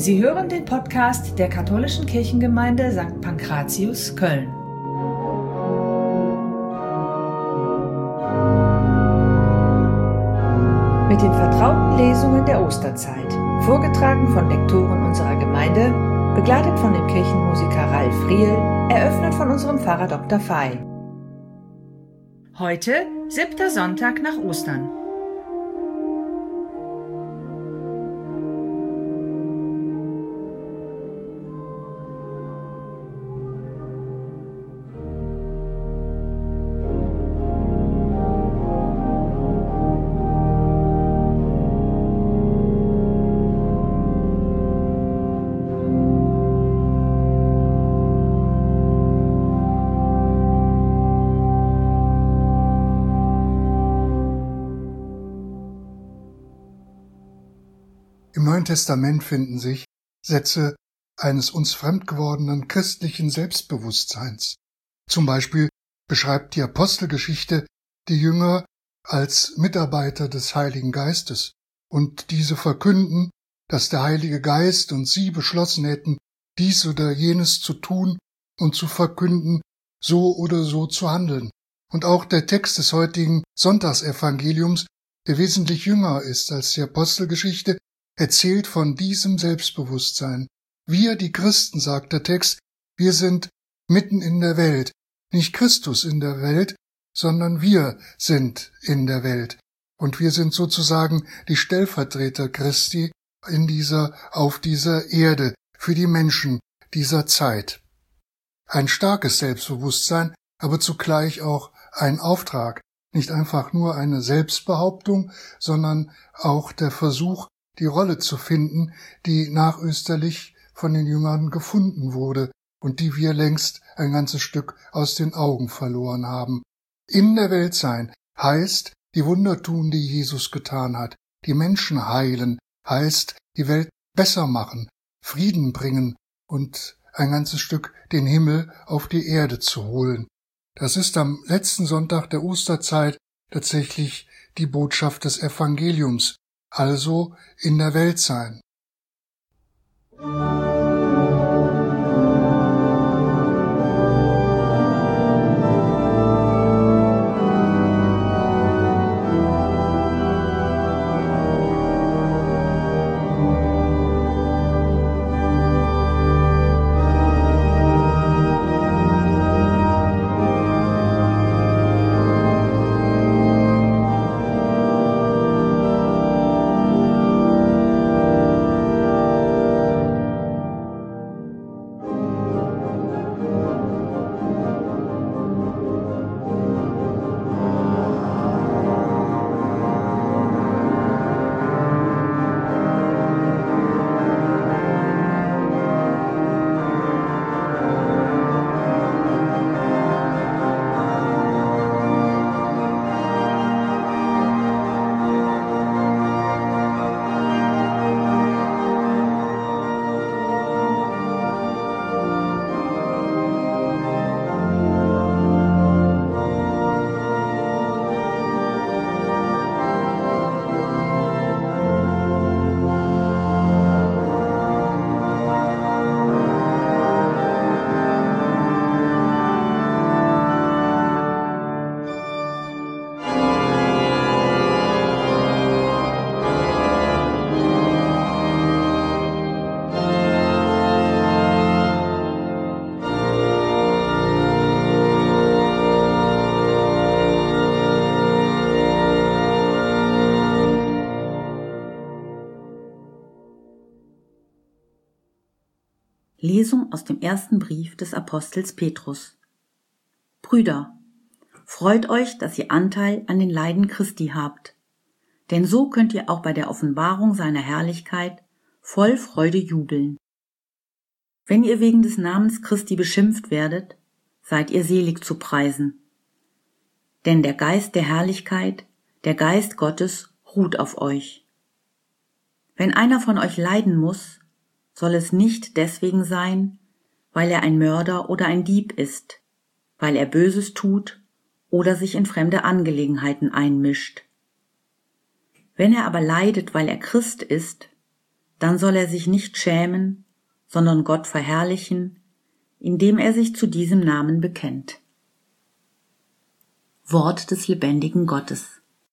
Sie hören den Podcast der Katholischen Kirchengemeinde St. Pankratius, Köln. Mit den vertrauten Lesungen der Osterzeit, vorgetragen von Lektoren unserer Gemeinde, begleitet von dem Kirchenmusiker Ralf Riehl, eröffnet von unserem Pfarrer Dr. Fey. Heute, 7. Sonntag nach Ostern. Im Neuen Testament finden sich Sätze eines uns fremd gewordenen christlichen Selbstbewusstseins. Zum Beispiel beschreibt die Apostelgeschichte die Jünger als Mitarbeiter des Heiligen Geistes, und diese verkünden, dass der Heilige Geist und sie beschlossen hätten, dies oder jenes zu tun und zu verkünden, so oder so zu handeln. Und auch der Text des heutigen Sonntagsevangeliums, der wesentlich jünger ist als die Apostelgeschichte, erzählt von diesem Selbstbewusstsein. Wir, die Christen, sagt der Text, wir sind mitten in der Welt. Nicht Christus in der Welt, sondern wir sind in der Welt. Und wir sind sozusagen die Stellvertreter Christi auf dieser Erde, für die Menschen dieser Zeit. Ein starkes Selbstbewusstsein, aber zugleich auch ein Auftrag. Nicht einfach nur eine Selbstbehauptung, sondern auch der Versuch, die Rolle zu finden, die nachösterlich von den Jüngern gefunden wurde und die wir längst ein ganzes Stück aus den Augen verloren haben. In der Welt sein heißt, die Wunder tun, die Jesus getan hat, die Menschen heilen, heißt, die Welt besser machen, Frieden bringen und ein ganzes Stück den Himmel auf die Erde zu holen. Das ist am letzten Sonntag der Osterzeit tatsächlich die Botschaft des Evangeliums, also in der Welt sein. Lesung aus dem ersten Brief des Apostels Petrus. Brüder, freut euch, dass ihr Anteil an den Leiden Christi habt, denn so könnt ihr auch bei der Offenbarung seiner Herrlichkeit voll Freude jubeln. Wenn ihr wegen des Namens Christi beschimpft werdet, seid ihr selig zu preisen. Denn der Geist der Herrlichkeit, der Geist Gottes, ruht auf euch. Wenn einer von euch leiden muss, soll es nicht deswegen sein, weil er ein Mörder oder ein Dieb ist, weil er Böses tut oder sich in fremde Angelegenheiten einmischt. Wenn er aber leidet, weil er Christ ist, dann soll er sich nicht schämen, sondern Gott verherrlichen, indem er sich zu diesem Namen bekennt. Wort des lebendigen Gottes.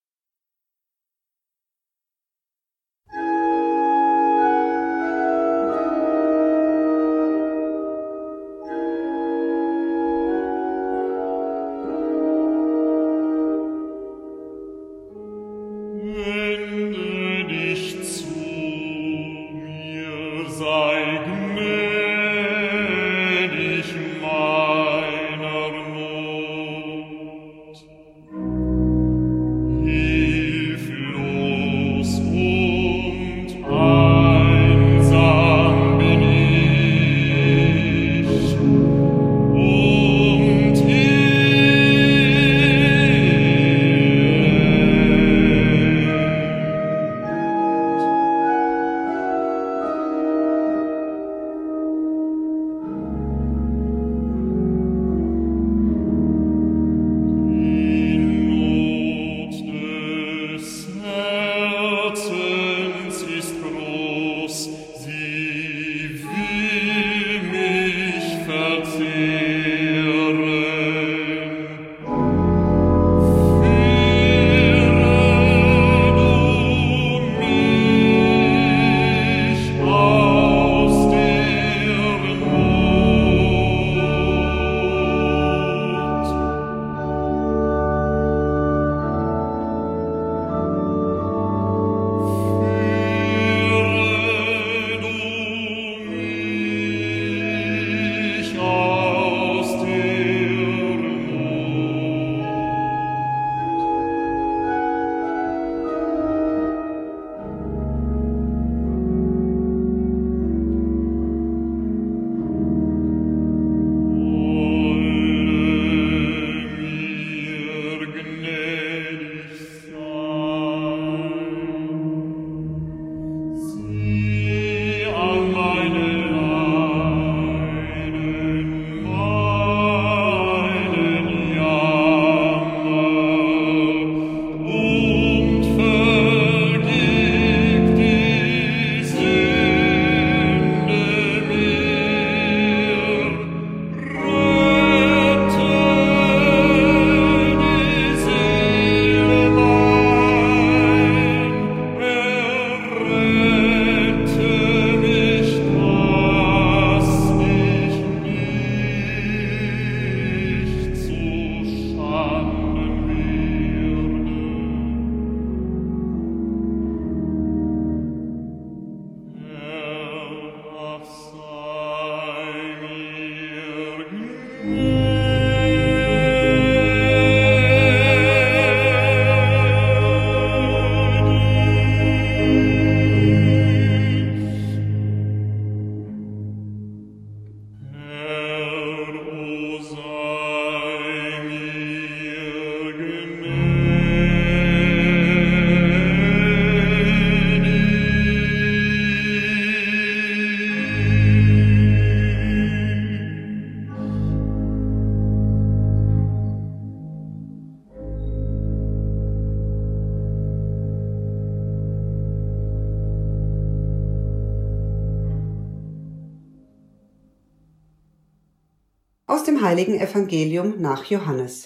Aus dem heiligen Evangelium nach Johannes.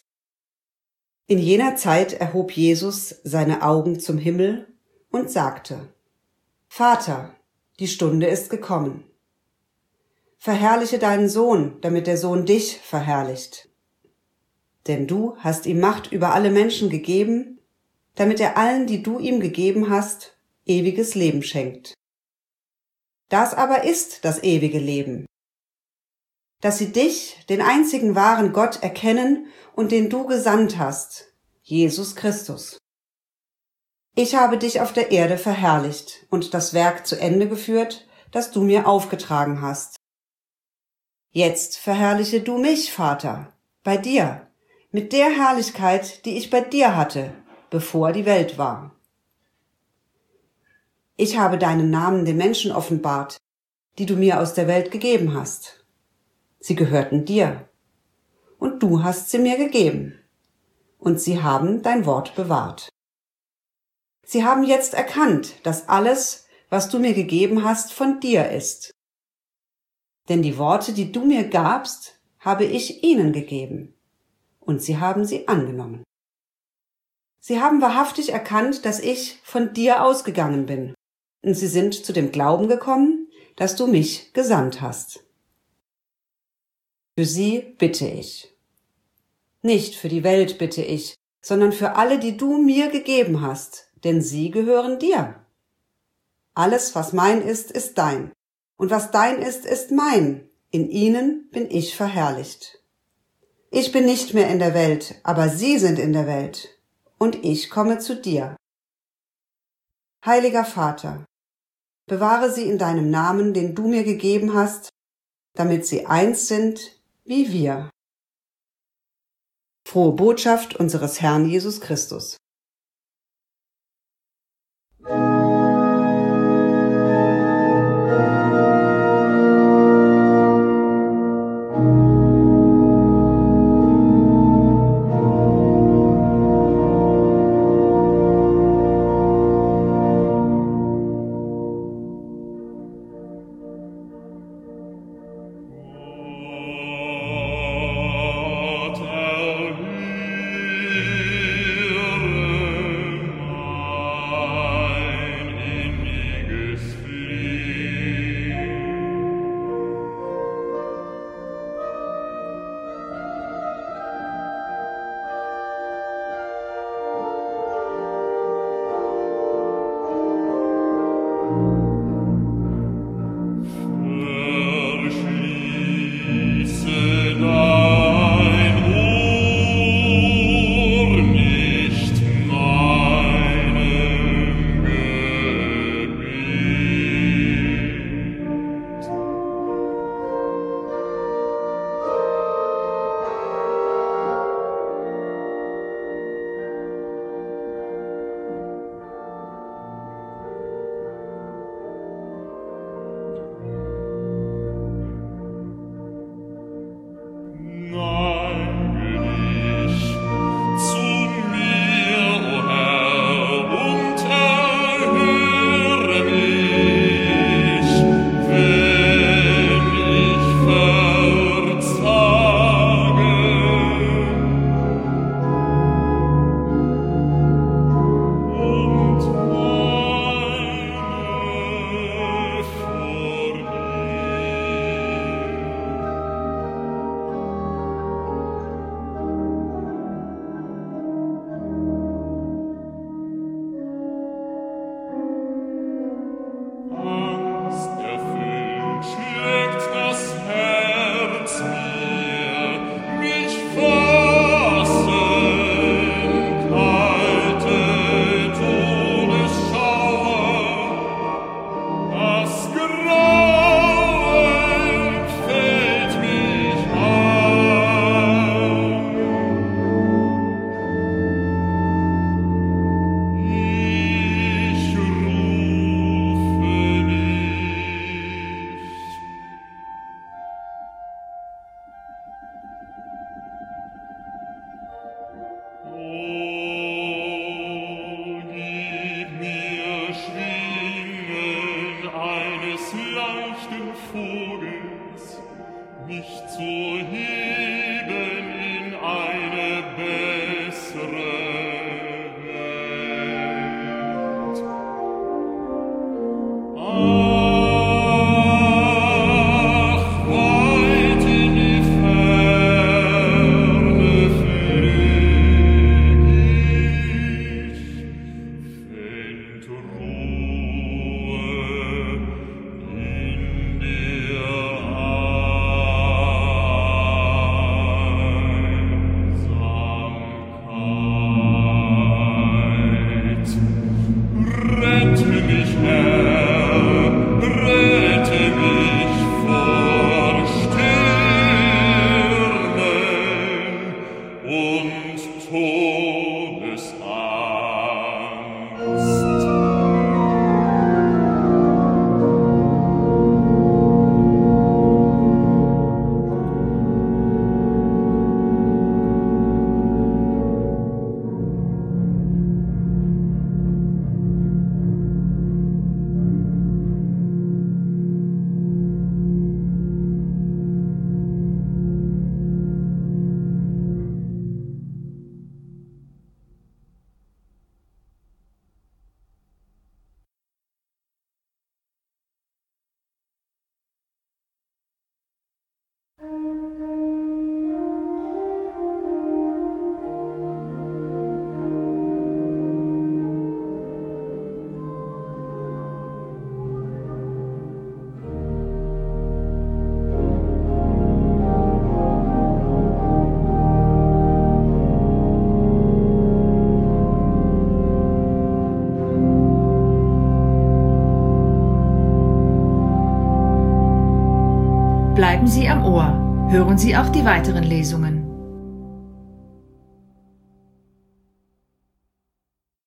In jener Zeit erhob Jesus seine Augen zum Himmel und sagte: Vater, die Stunde ist gekommen. Verherrliche deinen Sohn, damit der Sohn dich verherrlicht. Denn du hast ihm Macht über alle Menschen gegeben, damit er allen, die du ihm gegeben hast, ewiges Leben schenkt. Das aber ist das ewige Leben, dass sie dich, den einzigen wahren Gott, erkennen und den du gesandt hast, Jesus Christus. Ich habe dich auf der Erde verherrlicht und das Werk zu Ende geführt, das du mir aufgetragen hast. Jetzt verherrliche du mich, Vater, bei dir, mit der Herrlichkeit, die ich bei dir hatte, bevor die Welt war. Ich habe deinen Namen den Menschen offenbart, die du mir aus der Welt gegeben hast. Sie gehörten dir, und du hast sie mir gegeben, und sie haben dein Wort bewahrt. Sie haben jetzt erkannt, dass alles, was du mir gegeben hast, von dir ist. Denn die Worte, die du mir gabst, habe ich ihnen gegeben, und sie haben sie angenommen. Sie haben wahrhaftig erkannt, dass ich von dir ausgegangen bin, und sie sind zu dem Glauben gekommen, dass du mich gesandt hast. Für sie bitte ich. Nicht für die Welt bitte ich, sondern für alle, die du mir gegeben hast, denn sie gehören dir. Alles, was mein ist, ist dein, und was dein ist, ist mein. In ihnen bin ich verherrlicht. Ich bin nicht mehr in der Welt, aber sie sind in der Welt, und ich komme zu dir. Heiliger Vater, bewahre sie in deinem Namen, den du mir gegeben hast, damit sie eins sind wie wir. Frohe Botschaft unseres Herrn Jesus Christus. Bleiben Sie am Ohr. Hören Sie auch die weiteren Lesungen.